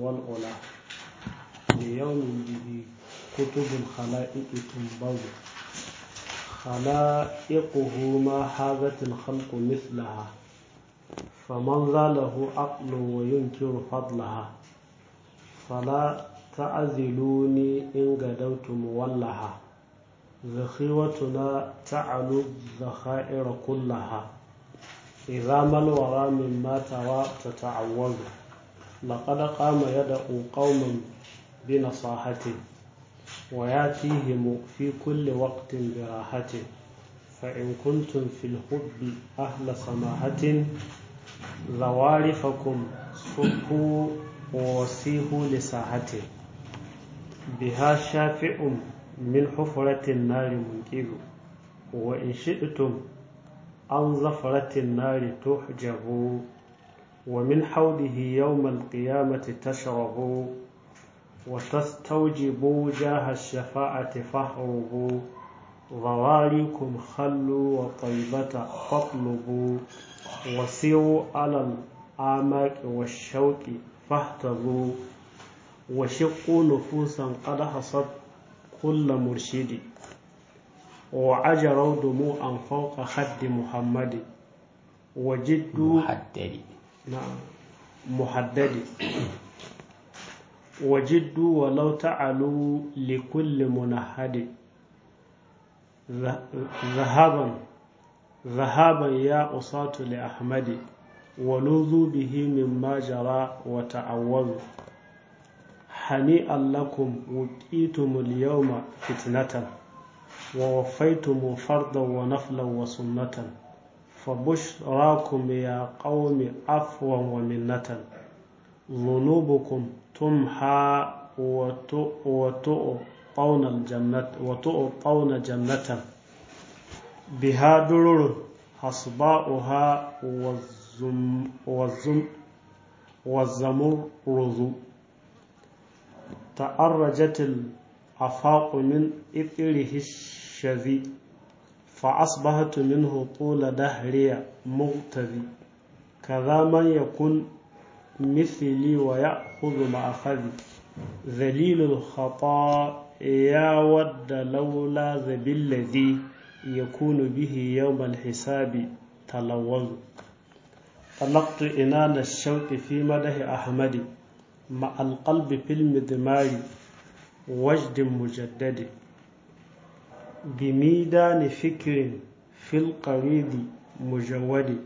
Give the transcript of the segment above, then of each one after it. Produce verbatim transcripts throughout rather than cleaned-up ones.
والعلا ليوم به كتب الخلائق تنبض خلائقه ما حاذت الخلق مثلها فمن ذا له عقل وينكر فضلها فلا تعزلوني إن غدوت مولها ذخيوتنا تعلو الذخائر كلها إذا ما الورى مما ترى تتعوذ لقد قام يدعو قوما بنصاحته وياتيهم في كل وقت براحته فإن كنتم في الحب أهل سماحة زوارفكم صفوا ووسيهوا لساحته بها شافع من حفرة النار منقذ وإن شئتم عن زفرة النار تحجبوا ومن حوله يوم القيامة تشربوا وتستوجبوا جاه الشفاعة فاهربوا ضواريكم خلوا وطيبة فاطلبوا وسيروا على الأعماق والشوك فاهتزوا وشقوا نفوسا قد حصد كل مرشد وعجروا دموعا فوق خد محمد وجدوا محدد نعم محدد وجدوا ولو تعلوا لكل منهد ذهبا ذهابا يا أصاة لأحمد ولوذوا به مما جرى وتعوذوا هنيئا لكم وقيتم اليوم فتنة ووفيتم فرضا ونفلا وسنة فبشراكم يا قوم عفوا ومنة ذنوبكم تمحى وتؤطون الجنة وتؤطون جنة بها درر حصباؤها والزم والزم والزمرد تعرجت الآفاق من إثره الشذي فأصبحت منه طول دهري مغتذي كذا من يكون مثلي ويأخذ مأخذي ذليل الخطايا ود لولا ذبي الذي يكون به يوم الحساب تلوذ طلقت إنان الشوق في مده أحمد مع القلب في المدمار وجد مجدد بميدان فكر في القريد مجود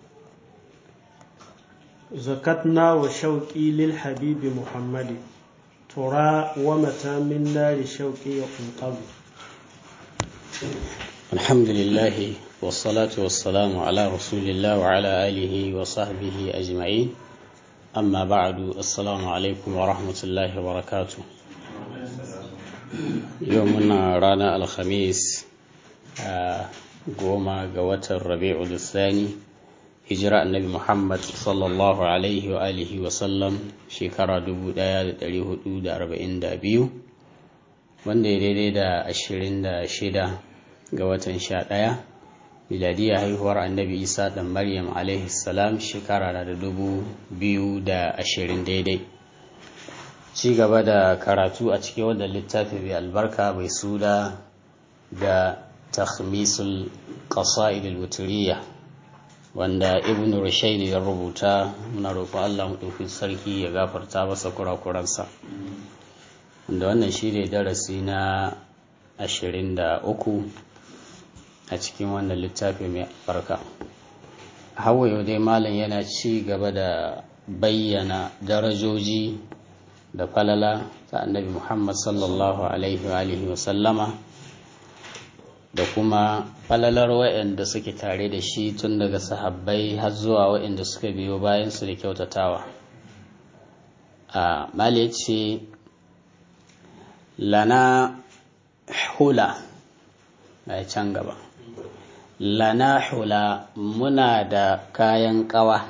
زكتنا وشوقي للحبيب محمد ترى ومتى من نار شوقي ينقض. الحمد لله والصلاة والسلام على رسول الله وعلى آله وصحبه أجمعين أما بعد السلام عليكم ورحمة الله وبركاته. يومنا رانا الخميس قوما قوة الربيع الثاني هجرة النبي محمد صلى الله عليه وآله وسلم شكرا دبو دايا دليه دود أربعين دابيو wanda ya daidai da ashirin da shida ga watan sha ɗaya miladiyya haihuwar annabi isa ɗan maryam alaihi salam shekara da dubu biyu da ashirin daidai. Ci gaba da karatu a cikin wannan littafi mai albarka mai suna da takhmisul qasa'id al-wutriyya wanda ibn rushayd ya rubuta. Muna roƙon Allah mu dauki sarki ya gafarta masa kurakuransa. Wanda wannan shine darasi na ashirin da uku a cikin wannan littafi mai albarka. Hawa yau dai malam yana ci gaba da bayyana darajoji da falala ta annabi Muhammad sallallahu alaihi wa alihi wa sallama da kuma falalar waɗanda suke tare da shi tun daga sahabbai har zuwa waɗanda suka biyo bayan su da kyautatawa. a mali ce lana hula a can gaba lana hula muna da kayan kawa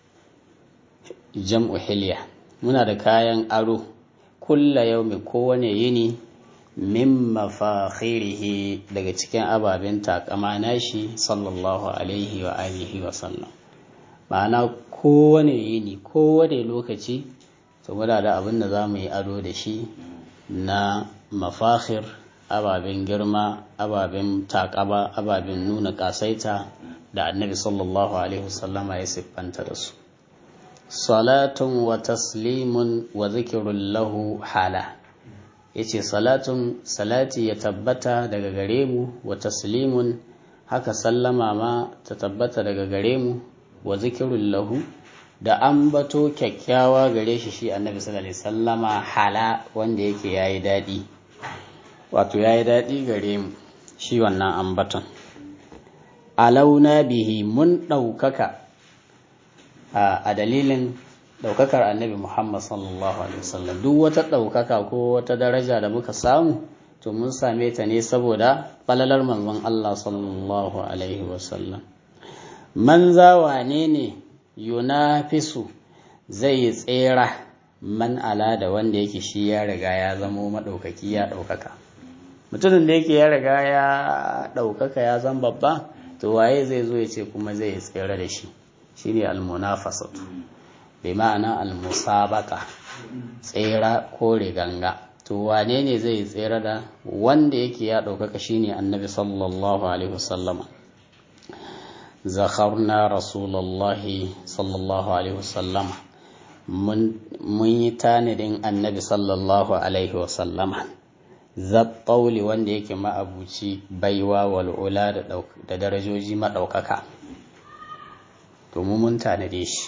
jam'u hilya muna da kayan aro kulla yaumi kowane yini min mafakhirihi daga cikin ababen takama nashi sallallahu alaihi wa alihi wa sallam. Ma'ana kowane yini kowane lokaci to muna da abin da za mu yi ado da shi na mafakhir, ababen girma, ababen takaba, ababen nuna kasaita da annabi sallallahu alaihi wasallama ya siffanta da su. Salatun wa taslimun wa zikirun lahu hala, yace salatun salati ya tabbata daga gare mu, wa taslimun haka sallama ma ta tabbata daga gare mu, wa zikirun lahu da ambato kyakkyawa gare shi shi annabi sallallahu alaihi wasallama hala wanda yake yayi dadi, wato yayi dadi gare mu shi wannan ambaton. Alauna bihi mun daukaka a dalilin daukakar annabi Muhammad sallallahu alaihi wasallam. Duk wata daukaka ko wata daraja da muka samu to mun same ta ne saboda falalar manzon Allah sallallahu alaihi wasallam. Man zawane ne yunafisu zai tsera man ala da wanda yake shi ya riga ya zamo madaukaki ya daukaka. Mutumin da yake ya riga ya daukaka ya zan babba, to waye zai zo ya ce kuma zai tsere da shi? Shine almunafasatu bi ma'ana almusabaqa, tsera ko riganga. To wane ne zai tsere da wanda yake ya daukaka? Shine annabi sallallahu alaihi wasallam. Zakharna rasulullahi sallallahu alaihi wasallam, mun yi tanadin annabi sallallahu alaihi wasallama, zaɓɓauli wanda yake ma'abuci baiwa wal'ula da darajoji maɗaukaka, to mu mun tanade shi.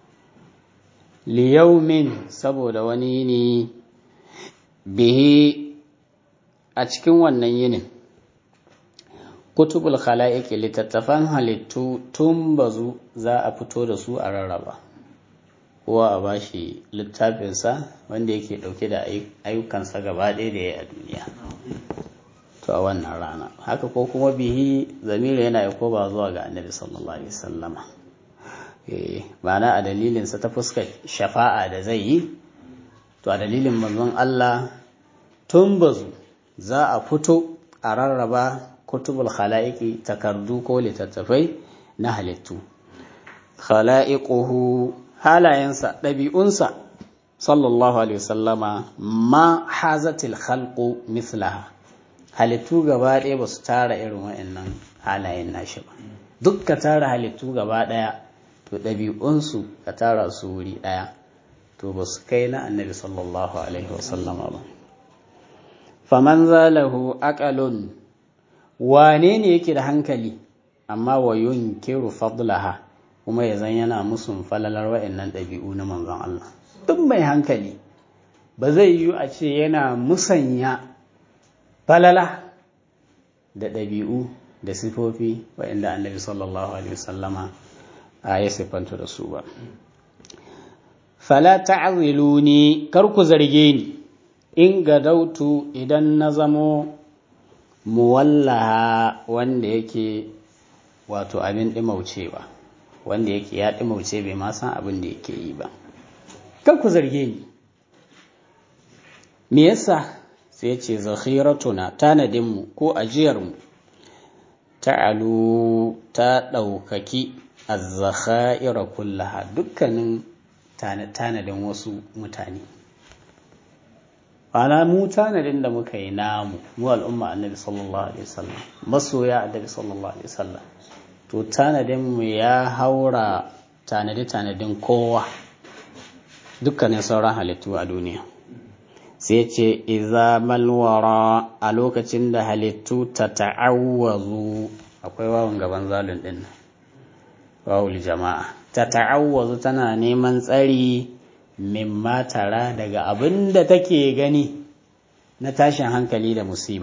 Liyaumin saboda wani yini, bihi a cikin wannan yinin, kutubul khala'iqi littattafan halittu tun bazu za a fito da su a rarraba, kowa a bashi littafinsa wanda yake dauke da ayyukansa gaba ɗaya da ya a duniya to a wannan rana. Haka ko kuma bihi zamiri yana yi ko ba zuwa ga annabi sallallahu alaihi wasallama, eh ma'ana a dalilinsa ta fuskar shafa'a da zai yi, to a dalilin manzon Allah tun bazu za a fito a rarraba kutubul khala'iqi, takardu ko littattafai na halittu. Khala'iquhu halayensa, ɗabi'unsa sallallahu alaihi wasallama, ma hazatil khalqu mithlaha, halittu gaba ɗaya ba su tara irin wa'annan halayen nashi ba. Duk ka tara halittu gaba ɗaya, to ɗabi'unsu ka tara su wuri ɗaya, to ba su kai na annabi sallallahu alaihi wasallama ba. Faman zalahu aqalun, wane ne yake da hankali amma wa yunkiru fadlaha, kuma ya zan yana musun falalar wa'annan ɗabi'u na manzon Allah? Duk mai hankali ba zai yi a ce yana musanya falala da ɗabi'u da sifofi wa'anda annabi sallallahu alaihi wasallama a ya siffanta da su ba. Fala ta'ziluni, kar ku zarge ni, in gadautu idan na zamo muwallaha wanda yake wato abin ɗimaucewa, wanda yake ya ɗimauce bai ma san abin da yake yi ba. Kan ku zarge ni, me yasa? Sai ce zakhiratuna, tanadinmu ko ajiyarmu, ta'alu ta ɗaukaki az-zakhaira kullaha, dukkanin tanadin wasu mutane. Ana mu tanadin da muka yi namu, mu al'umma annabi sallallahu alaihi wasallam, masoya annabi sallallahu alaihi wasallam, to tanadin mu ya haura tanadi tanadin kowa, dukkanin sauran halittu a duniya. Sai ce iza malwara, a lokacin da halittu ta ta'awwazu, akwai wawan gaban zalun din, wawul jama'a, ta ta'awwazu tana neman tsari mimma tara daga abin da take gani na tashin hankali da musiba.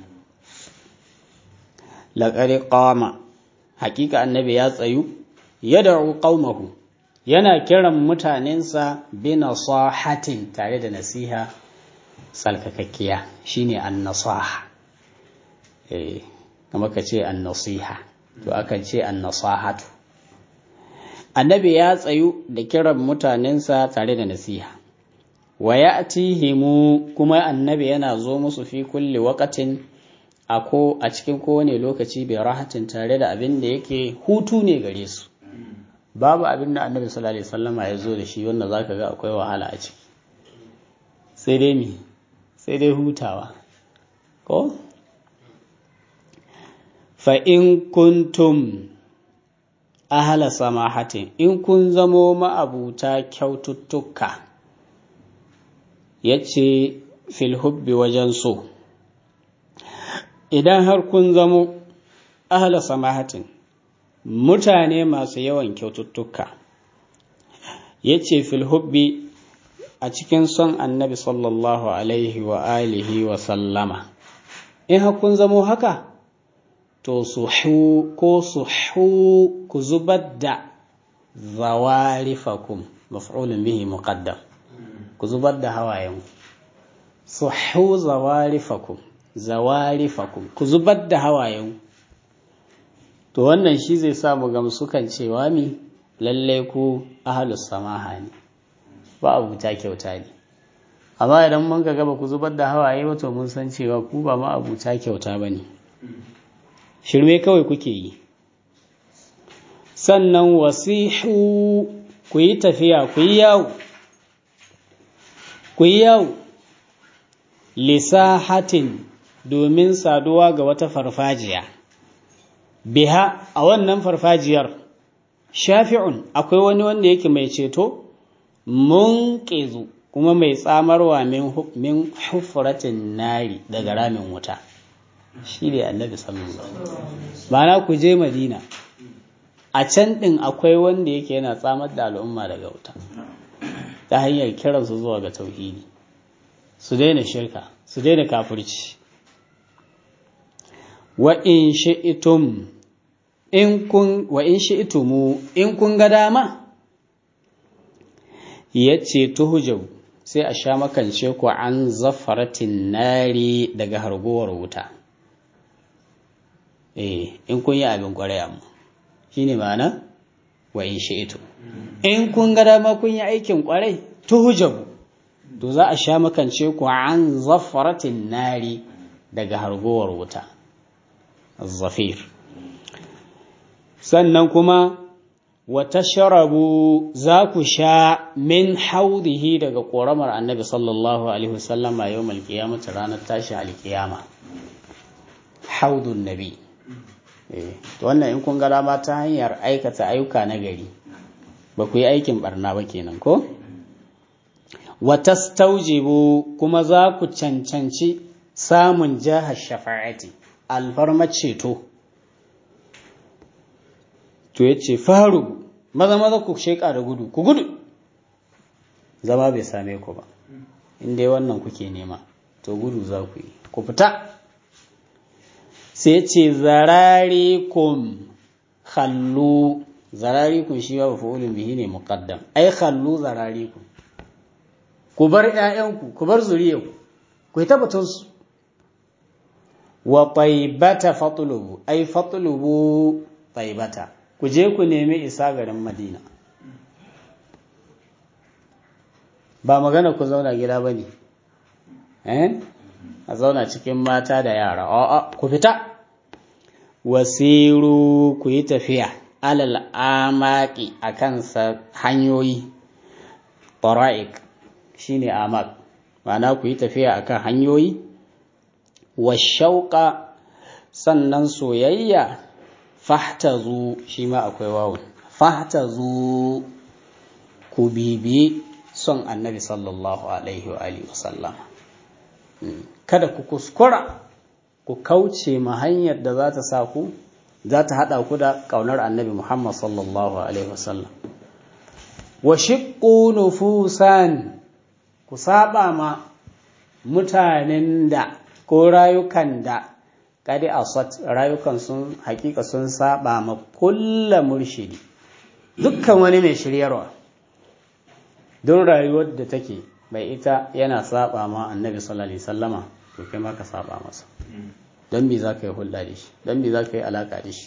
Laƙari ƙama, hakika annabi ya tsayu, ya da'u ƙaumahu, yana kiran mutanensa bi nasahatin, tare da nasiha salkakakkiya, shine an-nasaha. Eh, kuma ka ce an-nasiha, to akan ce an-nasahatu. Annabi ya tsayu da kiran mutanensa tare da nasiha. Wa ya'tihimu, kuma annabi yana zo musu fi kulli waqatin, a ko a cikin kowane lokaci, bai rahatin, tare da abin da yake hutu ne gare su. Babu abin da annabi sallallahu alaihi wasallama ya zo da shi wanda zaka ga akwai wahala a ciki. sai dai mi sai dai hutawa ko fa in kuntum ahla samahatin in kun zamo ma'abuta kyaututtuka yace fil hubbi wajen so idan har kun zamo ahla samahatin mutane masu yawan kyaututtuka yace fil hubbi a cikin son annabi sallallahu alaihi wa alihi wa sallama in har kun zamo haka to suhu ko suhu ku zubar da zawarifakum maf'ulun bihi muqaddam ku zubar da hawayen suhu zawarifakum zawarifakum ku zubar da hawayen to wannan shi zai sa mu gamsu kan cewa mi lalle ku ahlus samaha ne ba abuta kyauta ne amma idan mun ga gaba ku zubar da hawaye ba to mun san cewa ku ba ma abuta kyauta bane shirme kawai kuke yi sannan wasihu ku yi tafiya ku yi yawo ku yi yawo lisahatin domin saduwa ga wata farfajiya biha a wannan farfajiyar shafi'un akwai wani wanda yake mai ceto munqizu kuma mai tsamarwa min hufratin nari daga ramin wuta shi ne annabi sallallahu alaihi wasallam ma'ana ku je madina a can din akwai wanda yake yana tsamar da al'umma daga wuta ta hanyar kiransu zuwa ga tauhidi su daina shirka su daina kafirci wa in shi'tum in kun wa in shi'tumu in kun ga dama yace tuhujau sai a sha makance ku an zafaratin nari daga hargowar wuta eh in kun yi abin kwarai amma shine ma'ana wa in shi'tu in kun ga dama kun yi aikin kwarai tuhujab to za a sha makance ku an zafaratin nari daga hargowar wuta az-zafir sannan kuma wa tashrabu za ku sha min haudihi daga koramar annabi sallallahu alaihi wasallam a yawmal qiyamah ranar tashi alqiyama haudun nabi to wannan in kun ga dama ta hanyar aikata ayyuka na gari ba ku yi aikin barna ba kenan ko wa tastawjibu kuma za ku cancanci samun jahar shafa'ati alfarma ceto to yace faru maza maza ku sheka da gudu ku gudu zama bai same ku ba in dai wannan kuke nema to gudu za ku yi ku fita sai ce zararikum khallu zararikum shi ba fa'ulun bihi ne muqaddam ai khallu zararikum ku bar ƴaƴanku ku bar zuriyarku ku yi tabbatun su wa taibata fatlubu ai fatlubu taibata ku je ku nemi isa garin Madina ba magana ku zauna gida bane eh a zauna cikin mata da yara a'a ku fita wasiru ku yi tafiya alal amaki akan sa hanyoyi tara'iq shine amak ma'ana ku yi tafiya akan hanyoyi washauqa sannan soyayya fahtazu shi ma akwai wawun fahtazu ku bibi son annabi sallallahu alaihi wa alihi wasallam kada ku kuskura ku kauce ma hanyar da za ta sa ku za ta haɗa ku da ƙaunar annabi Muhammad sallallahu alaihi wasallam wa shiqqu nufusan ku saba ma mutanen da ko rayukan da kadi asat rayukan sun hakika sun saba ma kullu murshidi dukkan wani mai shiryarwa don rayuwar da take bai ita yana saba ma annabi sallallahu alaihi wasallama to kai ma ka saba masa don me zaka yi hulɗa da shi don me zaka yi alaka da shi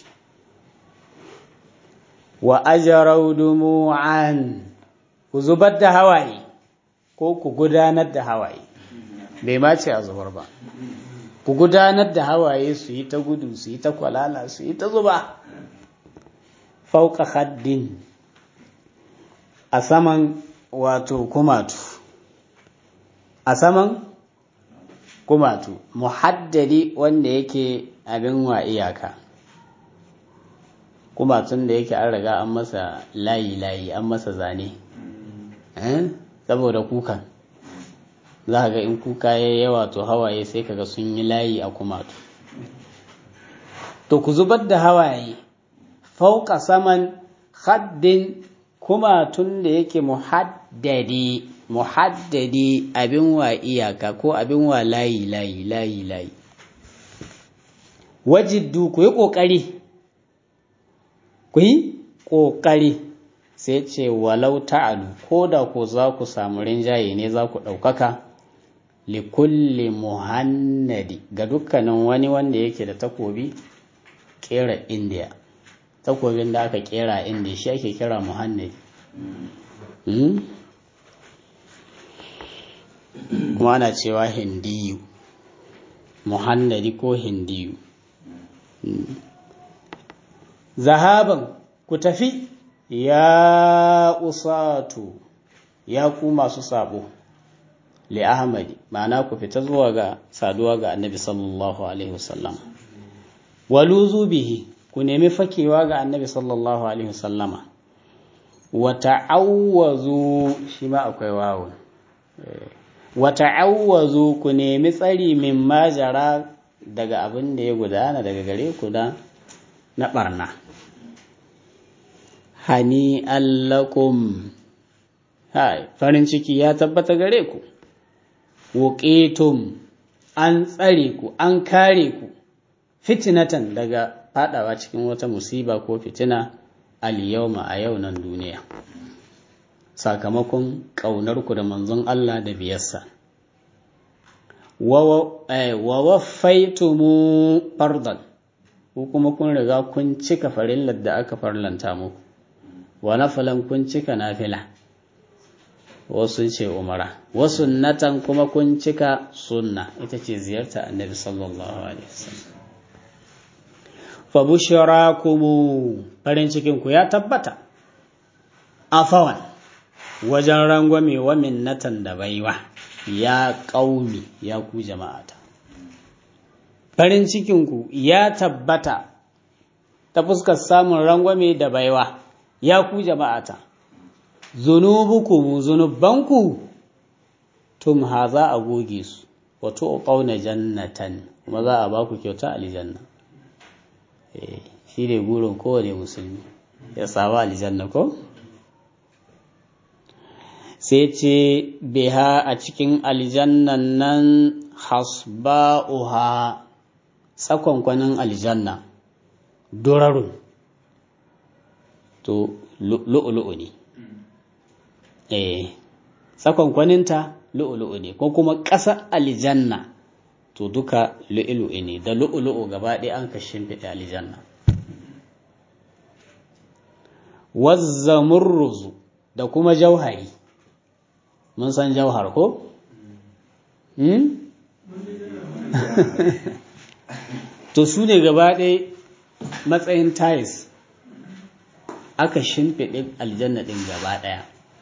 wa ajraw dumu'an ku zubar da hawaye ko ku gudanar da hawaye bai ma ce a zubar ba ku gudanar da hawaye su yi ta gudu su yi ta kwalala su yi ta zuba fauka haddin a saman wato kumatu a saman kumatu, muhaddadi wanda yake abin wa iyaka, kumatun da yake an riga an masa layi-layi an masa zane saboda kukan za ga in kuka ya yawa to hawaye sai kaga sun yi layi a kumatu. To ku zubar da hawaye fauka saman haddin kumatun da yake muhaddadi muhaddadi abin wa iyaka ko abin wa layi layi layi layi. Wajiddu ku yi ƙoƙari ku yi ƙoƙari sai ce walau ta'alu ko da ku za ku samu rinjaye ne za ku ɗaukaka likulli muhannadi ga dukkanin wani wanda yake da takobi ƙera indiya, takobin da aka ƙera indiya shi ake kira muhannadi. Kuma ana cewa hindiyu, muhannadi ko hindiyu. Zahaban ku tafi ya usatu ya ku masu sabo li ahmadi, ma'ana ku fita zuwa ga saduwa ga annabi sallallahu alaihi wasallam. Waluzu bihi ku nemi fakewa ga annabi sallallahu alaihi wasallama. Wa ta'awwazu shi ma akwai wawo. Wa ta'awwazu ku nemi tsari min majara daga abin da ya gudana daga gare ku da na barna. Hani allakum, hai farin ciki ya tabbata gare ku. Wuqitum an tsare ku an kare ku fitinatan daga fadawa cikin wata musiba ko fitina al-yawma a yau nan duniya, sakamakon ƙaunarku da manzon Allah da biyarsa. Wa waffaitumu fardan, ko kuma kun riga kun cika farillar da aka farlanta muku, wa nafilan kun cika nafila, wasu ce umara, wasu natan kuma kun cika sunna ita ce ziyarta annabi sallallahu alaihi wasallam. Fa bushrakumu farin cikin ku ya tabbata afawan wajen rangwame wa minnatan da baiwa ya qaumi ya ku jama'ata. Farin cikin ku ya tabbata ta fuskar samun rangwame da baiwa ya ku jama'ata. Zunubukum zunubanku tum haza a goge su wato qauna jannatan kuma za a ba ku kyauta aljanna. Eh shi ne burin kowane musulmi ya samu aljanna ko? Sai ce biha a cikin aljannan nan hasba'uha tsakonkwanin aljanna durarun to lu'ulu'u ne. Eh tsakonkwaninta lu'ulu'u ne ko kuma ƙasa aljanna to duka lu'ulu'u ne, da lu'ulu'u gaba ɗaya an ka shimfiɗe aljanna. Wazzamurruzu da kuma jauhari, mun san jauhar ko? Hmm? To su ne gaba ɗaya matsayin tayis aka shimfiɗe aljanna ɗin gaba ɗaya.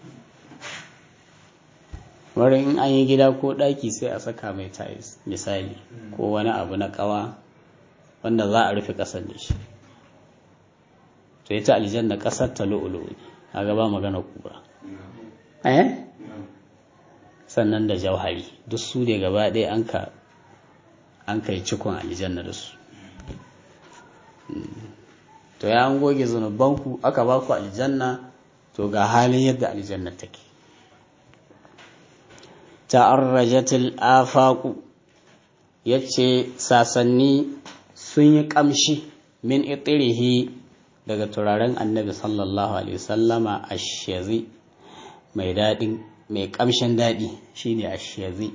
Wurin an yi gida ko ɗaki sai a saka mai tayis misali ko wani abu na ƙawa wanda za a rufe ƙasar da shi. To ita aljanna ƙasar ta lu'ulu'u ne, a gaba magana kura. Eh? Sannan da jauhari duk su ne gaba ɗaya an ka an kai cikon aljanna da su. To ya an goge zunubanku aka ba ku aljanna, to ga halin yadda aljanna take. Ta'arrajatil afaqu yace sasanni sun yi kamshi min itirihi daga turaren annabi sallallahu alaihi wasallama ashyazi mai dadin mai kamshin dadi shine ashyazi.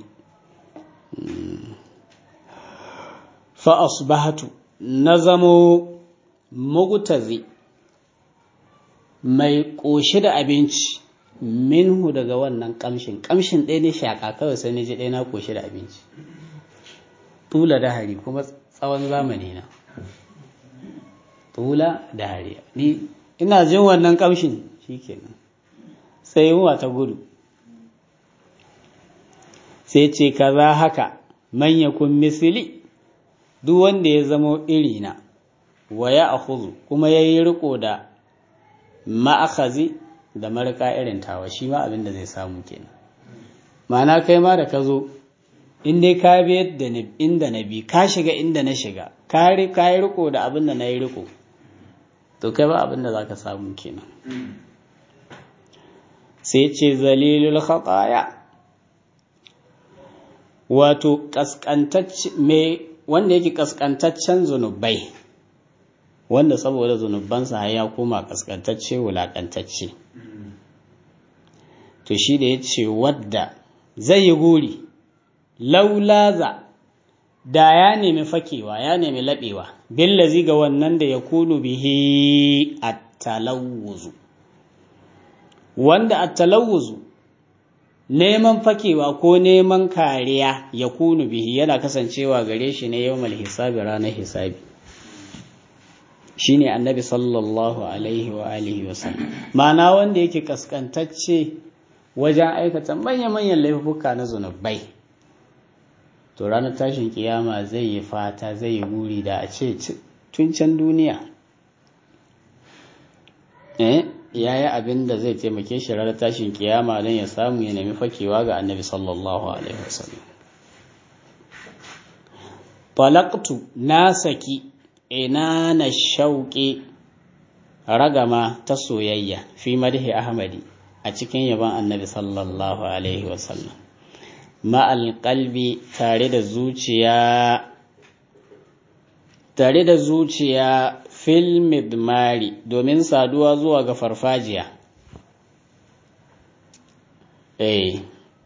Fa asbahatu nazamo mugtazi mai koshi da abinci minhu daga wannan kamshin kamshin ɗaya ne shaka kawai sai ni ji ɗaya na koshi da abinci tula da hari kuma tsawon zamani na tula da hari ni ina jin wannan kamshin shikenan sai yunwa ta gudu. sai ce kaza haka man yakun misli duk wanda ya zamo irina wa ya akhudhu kuma yayi riko da ma'akhazi da marka irin tawa shi ma abin da zai samu kenan. Ma'ana kai ma da ka zo in dai ka bi yadda inda na bi ka shiga inda na shiga ka yi riko da abin da na yi riko to kai ba abin da za ka samu kenan. Sai ce zalilul khataya wato kaskantacce mai wanda yake kaskantaccen zunubai wanda saboda zunubansa ya koma kaskantacce wulakantacce to shi da ya ce wadda zai yi guri laulaza da ya nemi fakewa ya nemi laɓewa billazi ga wannan da ya kunu bihi at-talawuzu wanda at-talawuzu neman fakewa ko neman kariya ya kunu bihi yana kasancewa gare shi ne yawmal hisabi ranar hisabi shine annabi sallallahu alaihi wa alihi wa sallam ma'ana wanda yake kaskantacce wajen aikata manya-manyan laifuka na zunubai to ranar tashin kiyama zai yi fata zai yi buri da a ce tun can duniya eh yayi abin da zai taimake shi ranar tashin kiyama don ya samu ya nemi fakewa ga annabi sallallahu alaihi wasallam. Talaqtu nasaki ina na shauƙi ragama ta soyayya fi madhi ahmadi a cikin yaban annabi sallallahu alaihi wasallam ma'al qalbi tare da zuciya tare da zuciya fil midmari domin saduwa zuwa ga farfajiya eh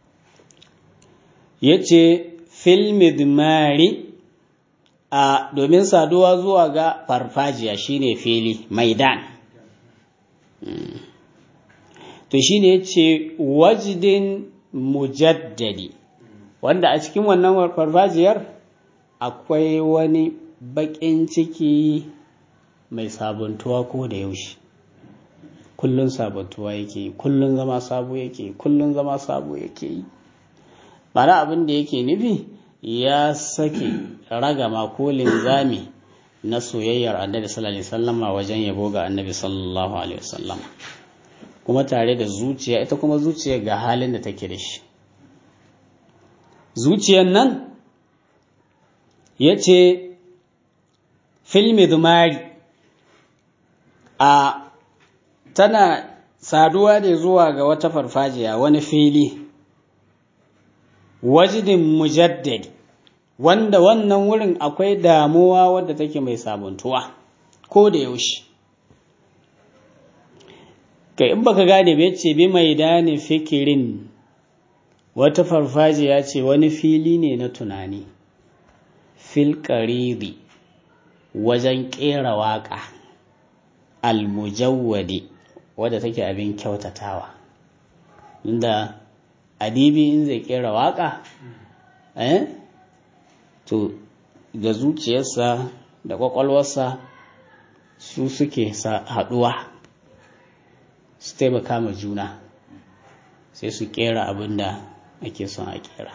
yace fil midmari a domin saduwa zuwa ga farfajiya shine fili maidan hmm. to shine yace wajdin mujaddadi wanda a cikin wannan farfajiyar akwai wani bakin ciki mai sabuntuwa ko da yaushe kullun sabuntuwa yake kullun zama sabo yake kullun zama sabo yake bara abin da yake nufi ya sake ragama ko linzami na soyayyar annabi sallallahu alaihi wasallama wajen yabo ga annabi sallallahu alaihi wasallam kuma tare da zuciya ita kuma zuciya ga halin da take da shi zuciyar nan yace fil midmari a tana saduwa ne zuwa ga wata farfajiya wani fili wajidin mujaddadi wanda wannan wurin akwai damuwa wadda take mai sabuntuwa ko da yaushe kai in baka gane ba yace bi maidani fikirin wata farfajiya ce wani fili ne na tunani fil qaridi wajen kera waka al mujawwadi wadda take abin kyautatawa inda adibi in zai kera waka eh to da zuciyarsa da kwakwalwarsa su suke haduwa su taimaka ma juna sai su kera abin da ake son a kera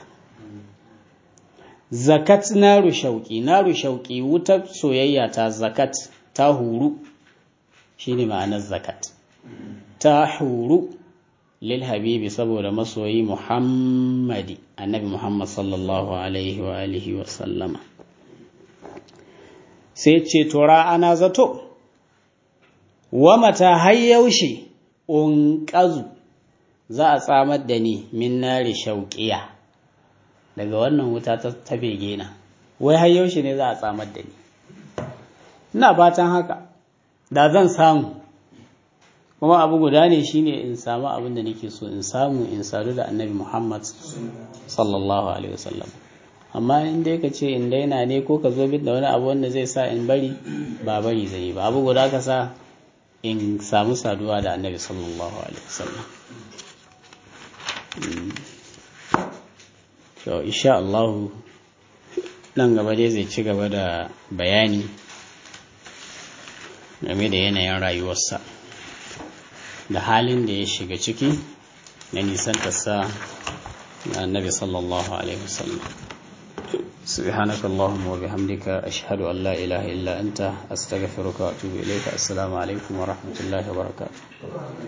zakat naru shauki naru shauki wutar soyayya ta zakat ta huru shine ma'anar zakat ta huru lil habibi saboda masoyi muhammadi annabi muhammad sallallahu alaihi wa alihi wa sallama sai ce tura ana zato wa mata hayyaushe unqazu za a tsamar da ni min nari shauqiya daga wannan wuta ta ta bege na wai hayyaushe ne za a tsamar da ni ina fatan haka da zan samu kuma abu guda ne shine in samu abin da nake so in samu in sadu da annabi Muhammad sallallahu alaihi wasallam amma in dai ka ce in daina ne ko ka zo bin da wani abu wanda zai sa in bari ba bari zai ba abu guda ka sa in samu saduwa da annabi sallallahu alaihi wasallam to insha Allah nan gaba dai zai ci gaba da bayani game da yanayin rayuwarsa da halin da ya shiga ciki na nisantarsa na annabi sallallahu alaihi wasallam. سبحانك اللهم وبحمدك أشهد أن لا إله إلا أنت أستغفرك وأتوب إليك. السلام عليكم ورحمة الله وبركاته.